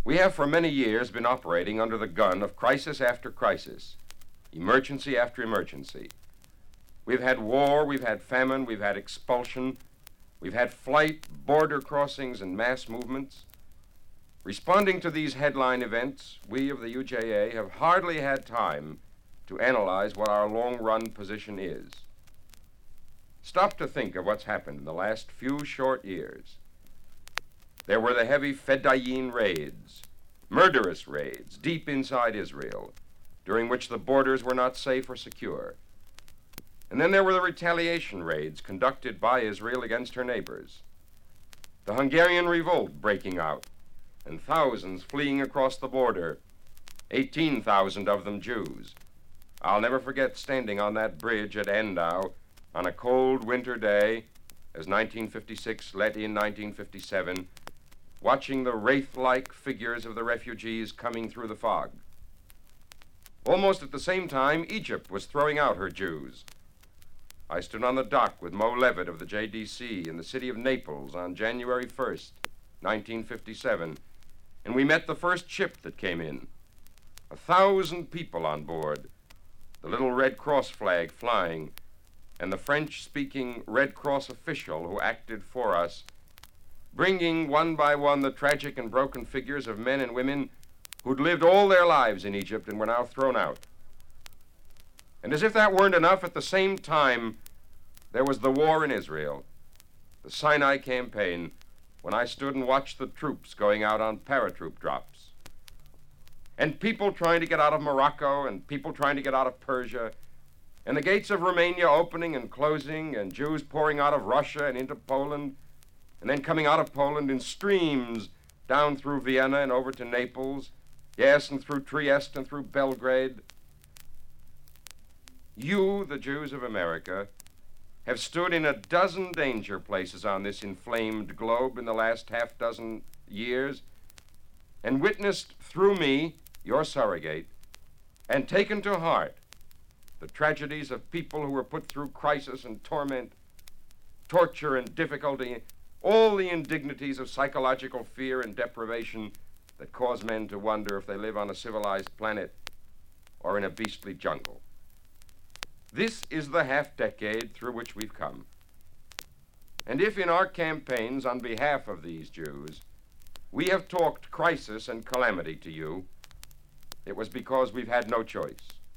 We have for many years been operating under the gun of crisis after crisis, emergency after emergency. We've had war, we've had famine, we've had expulsion, we've had flight, border crossings, and mass movements. Responding to these headline events, we of the UJA have hardly had time to analyze what our long-run position is. Stop to think of what's happened in the last few short years. There were the heavy Fedayeen raids, murderous raids deep inside Israel, during which the borders were not safe or secure. And then there were the retaliation raids conducted by Israel against her neighbors. The Hungarian revolt breaking out, and thousands fleeing across the border, 18,000 of them Jews. I'll never forget standing on that bridge at Andau on a cold winter day, as 1956 let in 1957, watching the wraith-like figures of the refugees coming through the fog. Almost at the same time, Egypt was throwing out her Jews. I stood on the dock with Mo Levitt of the JDC in the city of Naples on January 1st, 1957, and we met the first ship that came in. 1,000 people on board, the little Red Cross flag flying, and the French-speaking Red Cross official who acted for us, bringing one by one the tragic and broken figures of men and women who'd lived all their lives in Egypt and were now thrown out. And as if that weren't enough, at the same time, there was the war in Israel, the Sinai campaign, when I stood and watched the troops going out on paratroop drops. And people trying to get out of Morocco, and people trying to get out of Persia, and the gates of Romania opening and closing, and Jews pouring out of Russia and into Poland, and then coming out of Poland in streams down through Vienna and over to Naples, yes, and through Trieste and through Belgrade. You, the Jews of America, have stood in a dozen danger places on this inflamed globe in the last half-dozen years and witnessed through me, your surrogate, and taken to heart the tragedies of people who were put through crisis and torment, torture and difficulty, all the indignities of psychological fear and deprivation that cause men to wonder if they live on a civilized planet or in a beastly jungle. This is the half-decade through which we've come. And if in our campaigns on behalf of these Jews, we have talked crisis and calamity to you, it was because we've had no choice.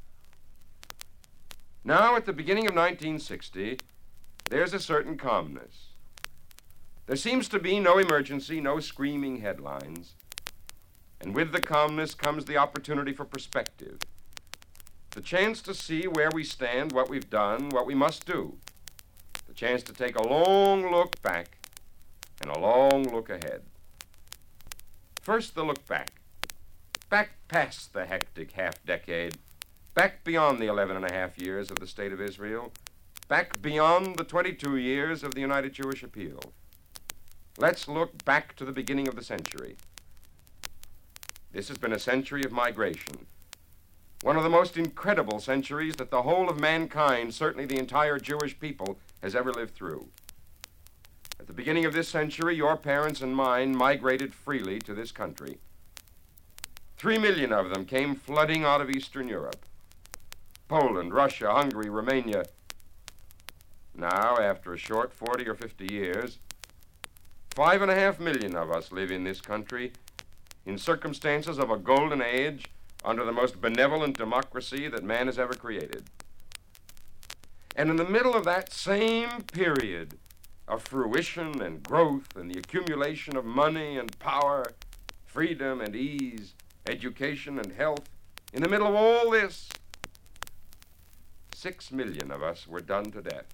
Now, at the beginning of 1960, there's a certain calmness. There seems to be no emergency, no screaming headlines. And with the calmness comes the opportunity for perspective. The chance to see where we stand, what we've done, what we must do. The chance to take a long look back and a long look ahead. First, the look back. Back past the hectic half-decade. Back beyond the 11 and a half years of the State of Israel. Back beyond the 22 years of the United Jewish Appeal. Let's look back to the beginning of the century. This has been a century of migration. One of the most incredible centuries that the whole of mankind, certainly the entire Jewish people, has ever lived through. At the beginning of this century, your parents and mine migrated freely to this country. 3 million of them came flooding out of Eastern Europe. Poland, Russia, Hungary, Romania. Now, after a short 40 or 50 years, 5.5 million of us live in this country in circumstances of a golden age under the most benevolent democracy that man has ever created. And in the middle of that same period of fruition and growth and the accumulation of money and power, freedom and ease, education and health, in the middle of all this, 6 million of us were done to death.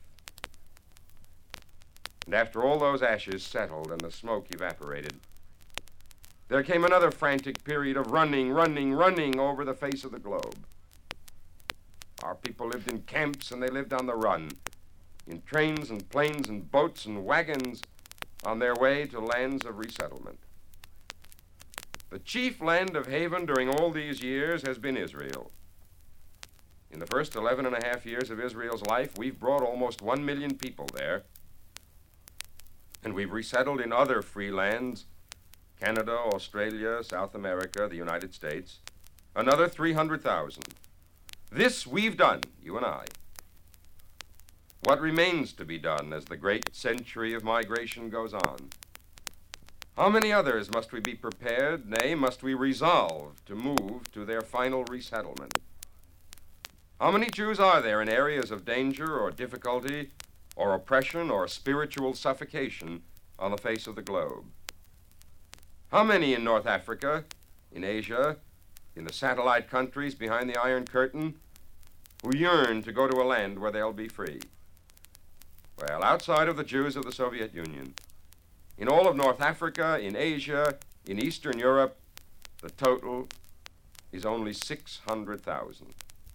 And after all those ashes settled and the smoke evaporated, there came another frantic period of running over the face of the globe. Our people lived in camps and they lived on the run, in trains and planes and boats and wagons on their way to lands of resettlement. The chief land of haven during all these years has been Israel. In the first 11 and a half years of Israel's life, we've brought almost 1 million people there, and we've resettled in other free lands, Canada, Australia, South America, the United States, another 300,000. This we've done, you and I. What remains to be done as the great century of migration goes on? How many others must we be prepared, nay, must we resolve to move to their final resettlement? How many Jews are there in areas of danger or difficulty or oppression or spiritual suffocation on the face of the globe? How many in North Africa, in Asia, in the satellite countries behind the Iron Curtain, who yearn to go to a land where they'll be free? Well, outside of the Jews of the Soviet Union, in all of North Africa, in Asia, in Eastern Europe, the total is only 600,000.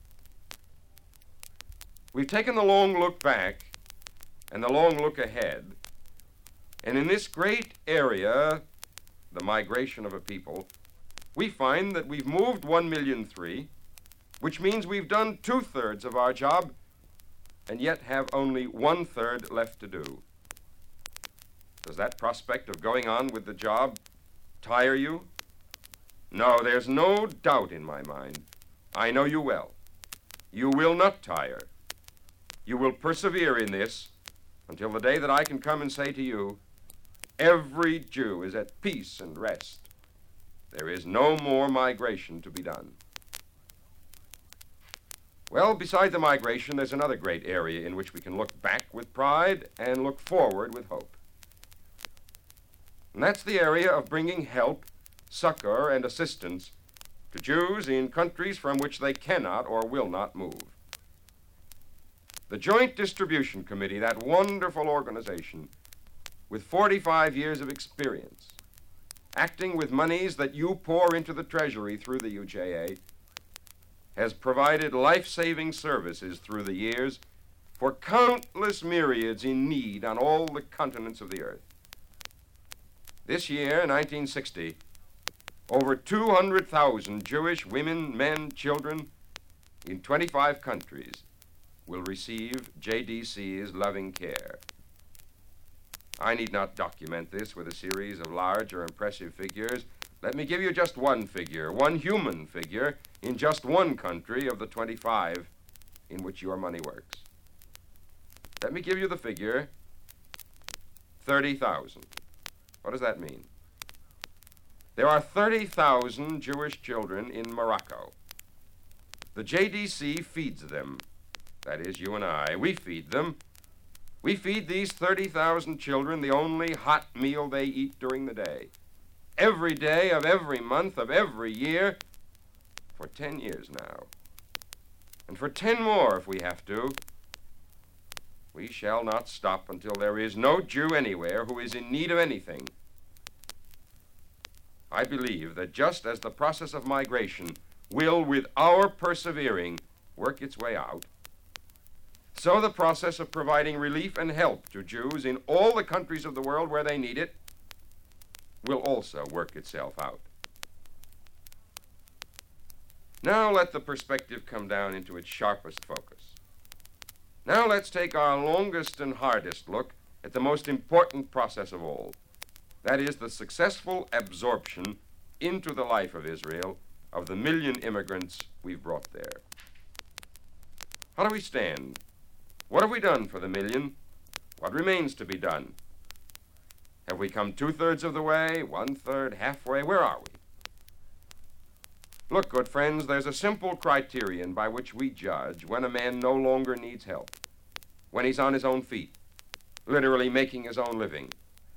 We've taken the long look back and the long look ahead, and in this great area, the migration of a people, we find that we've moved 1,000,003, which means we've done 2/3 of our job and yet have only 1/3 left to do. Does that prospect of going on with the job tire you? No, there's no doubt in my mind. I know you well. You will not tire. You will persevere in this until the day that I can come and say to you, every Jew is at peace and rest. There is no more migration to be done. Well, beside the migration, there's another great area in which we can look back with pride and look forward with hope. And that's the area of bringing help, succor, and assistance to Jews in countries from which they cannot or will not move. The Joint Distribution Committee, that wonderful organization with 45 years of experience, acting with monies that you pour into the Treasury through the UJA, has provided life-saving services through the years for countless myriads in need on all the continents of the earth. This year, 1960, over 200,000 Jewish women, men, children in 25 countries will receive JDC's loving care. I need not document this with a series of large or impressive figures. Let me give you just one figure, one human figure, in just one country of the 25 in which your money works. Let me give you the figure, 30,000. What does that mean? There are 30,000 Jewish children in Morocco. The JDC feeds them. That is, you and I. We feed them. We feed these 30,000 children the only hot meal they eat during the day. Every day of every month of every year for 10 years now. And for 10 more if we have to. We shall not stop until there is no Jew anywhere who is in need of anything. I believe that just as the process of migration will, with our persevering, work its way out, so the process of providing relief and help to Jews in all the countries of the world where they need it will also work itself out. Now let the perspective come down into its sharpest focus. Now let's take our longest and hardest look at the most important process of all. That is the successful absorption into the life of Israel of the 1,000,000 immigrants we've brought there. How do we stand? What have we done for the 1,000,000? What remains to be done? Have we come 2/3 of the way, 1/3, halfway? Where are we? Look, good friends, there's a simple criterion by which we judge when a man no longer needs help, when he's on his own feet, literally making his own living.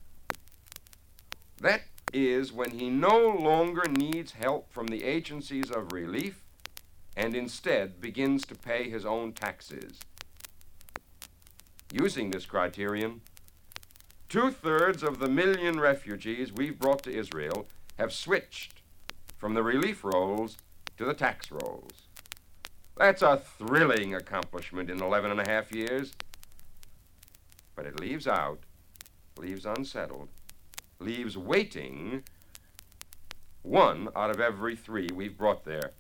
That is when he no longer needs help from the agencies of relief and instead begins to pay his own taxes. Using this criterion, 2/3 of the 1,000,000 refugees we've brought to Israel have switched from the relief rolls to the tax rolls. That's a thrilling accomplishment in 11 and a half years. But it leaves out, leaves unsettled, leaves waiting 1 out of every 3 we've brought there.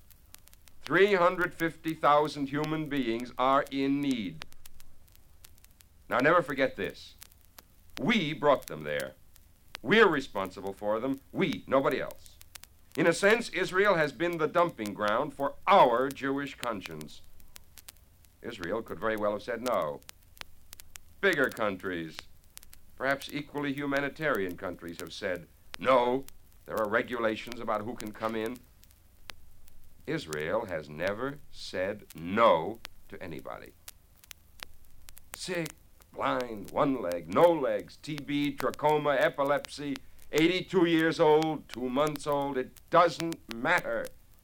350,000 human beings are in need. Now, never forget this. We brought them there. We're responsible for them. We, nobody else. In a sense, Israel has been the dumping ground for our Jewish conscience. Israel could very well have said no. Bigger countries, perhaps equally humanitarian countries, have said no. There are regulations about who can come in. Israel has never said no to anybody. Sick, blind, one leg, no legs, TB, trachoma, epilepsy, 82 years old, 2 months old, it doesn't matter.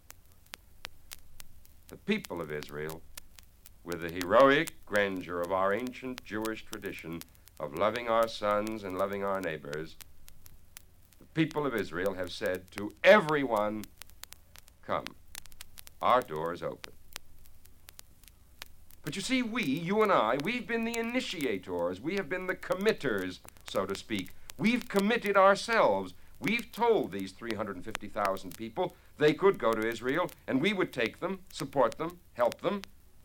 The people of Israel, with the heroic grandeur of our ancient Jewish tradition of loving our sons and loving our neighbors, the people of Israel have said to everyone, come, our door is open. But you see, you and I, we've been the initiators. We have been the committers, so to speak. We've committed ourselves. We've told these 350,000 people they could go to Israel, and we would take them, support them, help them.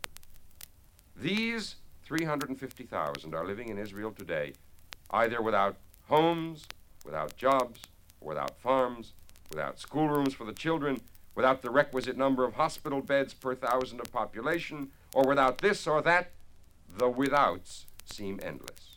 These 350,000 are living in Israel today, either without homes, without jobs, or without farms, without schoolrooms for the children, without the requisite number of hospital beds per 1,000 of population, or without this or that. The withouts seem endless.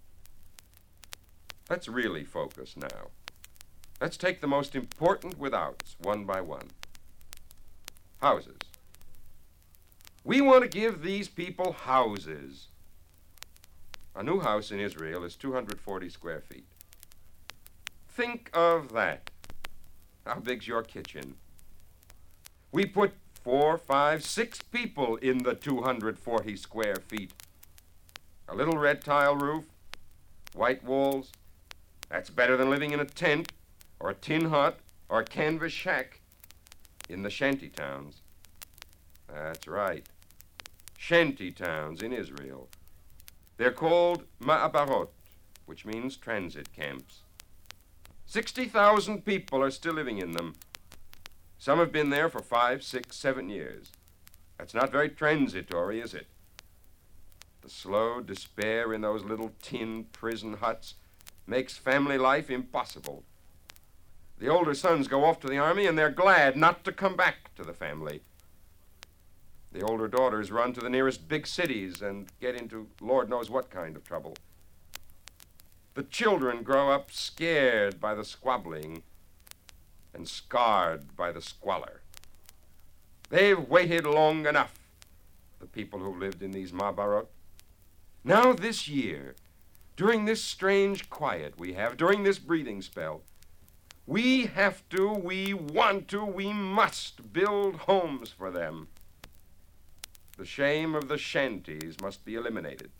Let's really focus now. Let's take the most important withouts one by one. Houses. We want to give these people houses. A new house in Israel is 240 square feet. Think of that. How big's your kitchen? We put 4, 5, 6 people in the 240 square feet. A little red tile roof, white walls. That's better than living in a tent or a tin hut or a canvas shack in the shanty towns. That's right. Shanty towns in Israel. They're called ma'abarot, which means transit camps. 60,000 people are still living in them. Some have been there for 5, 6, 7 years. That's not very transitory, is it? The slow despair in those little tin prison huts makes family life impossible. The older sons go off to the army, and they're glad not to come back to the family. The older daughters run to the nearest big cities and get into Lord knows what kind of trouble. The children grow up scared by the squabbling and scarred by the squalor. They've waited long enough, the people who lived in these Mabarot. Now this year, during this strange quiet we have, during this breathing spell, we have to, we want to, we must build homes for them. The shame of the shanties must be eliminated.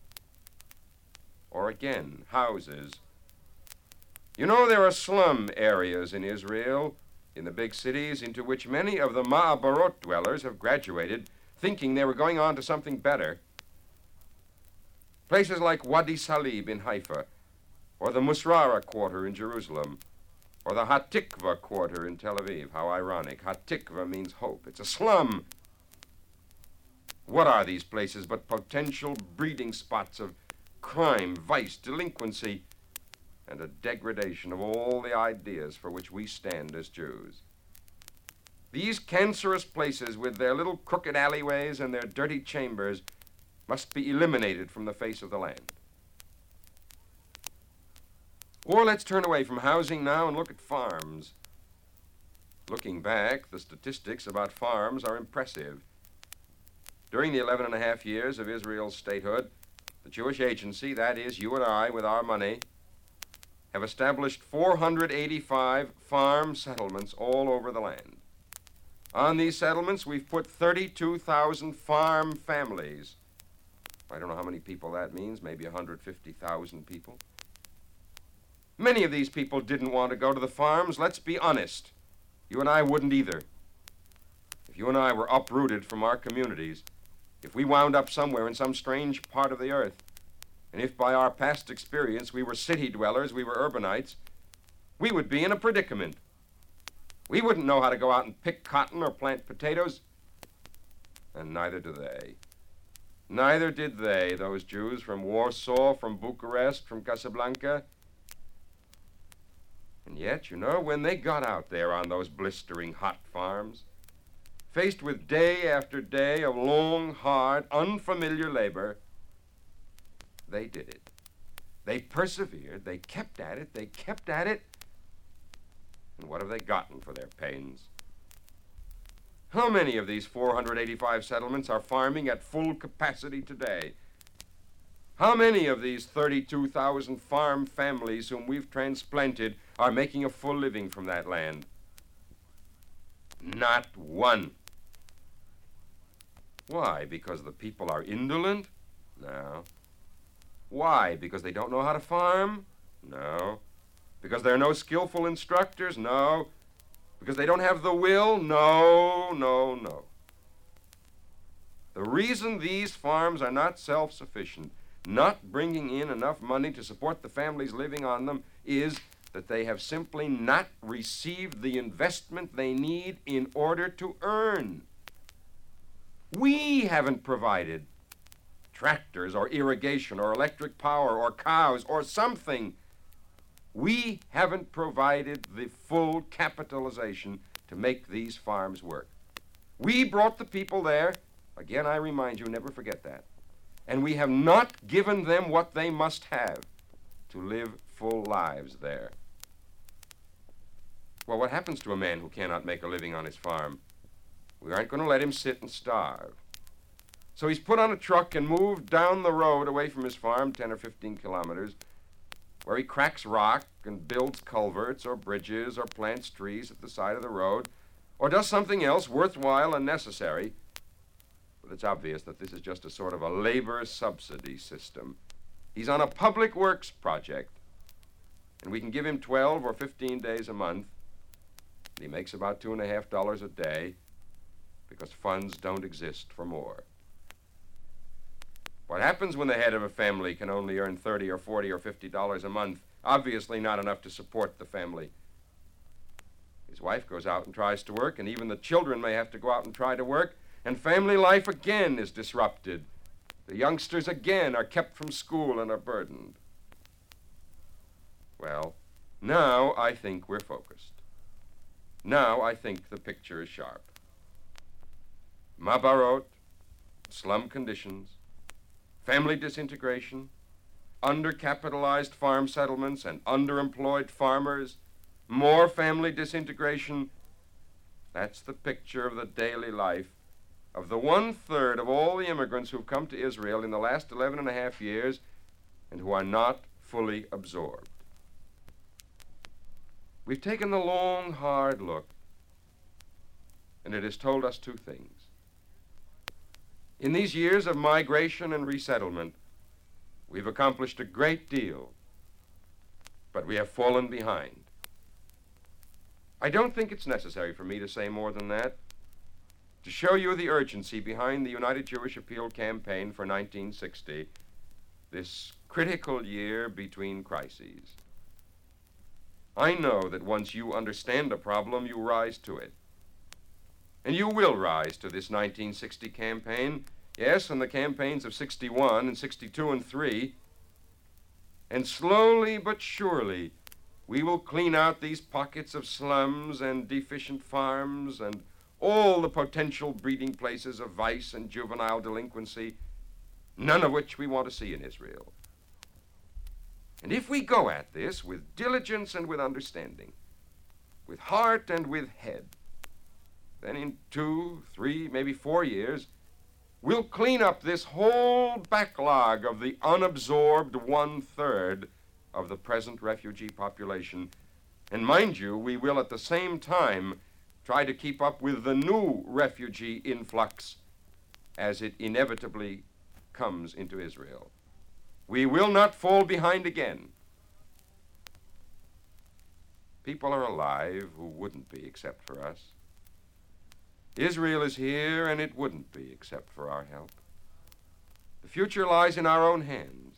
Or again, houses. You know, there are slum areas in Israel, in the big cities, into which many of the Ma'abarot dwellers have graduated, thinking they were going on to something better. Places like Wadi Salib in Haifa, or the Musrara quarter in Jerusalem, or the Hatikva quarter in Tel Aviv. How ironic. Hatikva means hope. It's a slum. What are these places but potential breeding spots of crime, vice, delinquency, and a degradation of all the ideas for which we stand as Jews? These cancerous places with their little crooked alleyways and their dirty chambers must be eliminated from the face of the land. Or let's turn away from housing now and look at farms. Looking back, the statistics about farms are impressive. During the 11 and a half years of Israel's statehood, the Jewish Agency, that is, you and I, with our money, have established 485 farm settlements all over the land. On these settlements, we've put 32,000 farm families. I don't know how many people that means, maybe 150,000 people. Many of these people didn't want to go to the farms. Let's be honest. You and I wouldn't either. If you and I were uprooted from our communities, if we wound up somewhere in some strange part of the earth, and if by our past experience we were city dwellers, we were urbanites, we would be in a predicament. We wouldn't know how to go out and pick cotton or plant potatoes, and neither do they. Neither did they, those Jews from Warsaw, from Bucharest, from Casablanca. And yet, when they got out there on those blistering hot farms, faced with day after day of long, hard, unfamiliar labor, they did it. They persevered. They kept at it. They kept at it. And what have they gotten for their pains? How many of these 485 settlements are farming at full capacity today? How many of these 32,000 farm families whom we've transplanted are making a full living from that land? Not one. Why? Because the people are indolent? No. Why? Because they don't know how to farm? No. Because there are no skillful instructors? No. Because they don't have the will? No, no, no. The reason these farms are not self-sufficient, not bringing in enough money to support the families living on them, is that they have simply not received the investment they need in order to earn. We haven't provided tractors or irrigation or electric power or cows or something. We haven't provided the full capitalization to make these farms work. We brought the people there. Again, I remind you, never forget that. And we have not given them what they must have to live full lives there. Well, what happens to a man who cannot make a living on his farm? We aren't going to let him sit and starve. So he's put on a truck and moved down the road away from his farm, 10 or 15 kilometers, where he cracks rock and builds culverts or bridges or plants trees at the side of the road or does something else worthwhile and necessary. But it's obvious that this is just a sort of a labor subsidy system. He's on a public works project, and we can give him 12 or 15 days a month, and he makes about $2.50 a day because funds don't exist for more. What happens when the head of a family can only earn $30 or $40 or $50 a month? Obviously not enough to support the family. His wife goes out and tries to work, and even the children may have to go out and try to work, and family life again is disrupted. The youngsters again are kept from school and are burdened. Well, now I think we're focused. Now I think the picture is sharp. Mabarot, slum conditions, family disintegration, undercapitalized farm settlements and underemployed farmers, more family disintegration. That's the picture of the daily life of the 1/3 of all the immigrants who've come to Israel in the last 11 and a half years and who are not fully absorbed. We've taken the long, hard look, and it has told us two things. In these years of migration and resettlement, we've accomplished a great deal, but we have fallen behind. I don't think it's necessary for me to say more than that, to show you the urgency behind the United Jewish Appeal campaign for 1960, this critical year between crises. I know that once you understand a problem, you rise to it. And you will rise to this 1960 campaign, yes, and the campaigns of 61 and 62 and 3. And slowly but surely, we will clean out these pockets of slums and deficient farms and all the potential breeding places of vice and juvenile delinquency, none of which we want to see in Israel. And if we go at this with diligence and with understanding, with heart and with head, then in 2, 3, maybe 4 years, we'll clean up this whole backlog of the unabsorbed 1/3 of the present refugee population. And mind you, we will at the same time try to keep up with the new refugee influx as it inevitably comes into Israel. We will not fall behind again. People are alive who wouldn't be except for us. Israel is here, and it wouldn't be except for our help. The future lies in our own hands.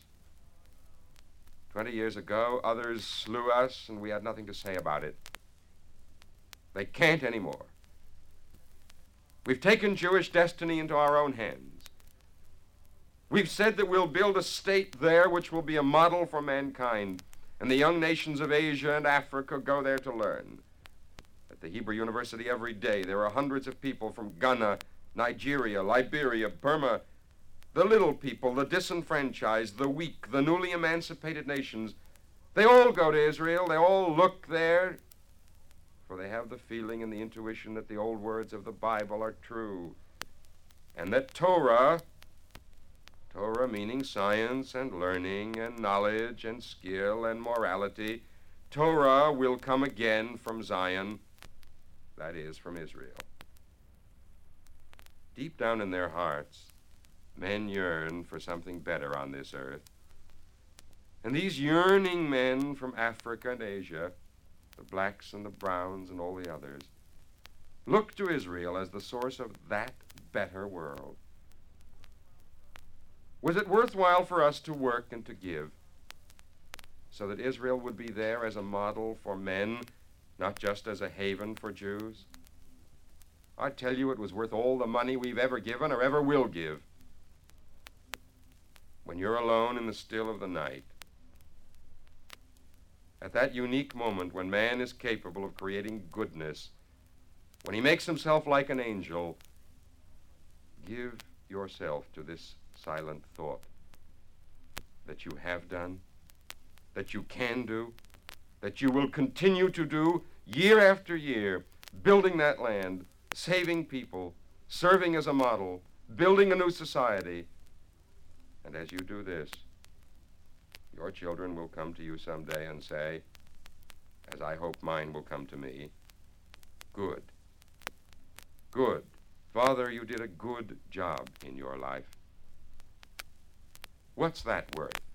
20 years ago, others slew us, and we had nothing to say about it. They can't anymore. We've taken Jewish destiny into our own hands. We've said that we'll build a state there which will be a model for mankind, and the young nations of Asia and Africa go there to learn. At the Hebrew University every day, there are hundreds of people from Ghana, Nigeria, Liberia, Burma, the little people, the disenfranchised, the weak, the newly emancipated nations. They all go to Israel. They all look there, for they have the feeling and the intuition that the old words of the Bible are true, and that Torah meaning science and learning and knowledge and skill and morality, Torah will come again from Zion, that is, from Israel. Deep down in their hearts, men yearn for something better on this earth. And these yearning men from Africa and Asia, the blacks and the browns and all the others, look to Israel as the source of that better world. Was it worthwhile for us to work and to give so that Israel would be there as a model for men, not just as a haven for Jews? I tell you, it was worth all the money we've ever given or ever will give. When you're alone in the still of the night, at that unique moment when man is capable of creating goodness, when he makes himself like an angel, give yourself to this silent thought that you have done, that you can do, that you will continue to do year after year, building that land, saving people, serving as a model, building a new society. And as you do this, your children will come to you someday and say, as I hope mine will come to me, good. Good. Father, you did a good job in your life. What's that worth?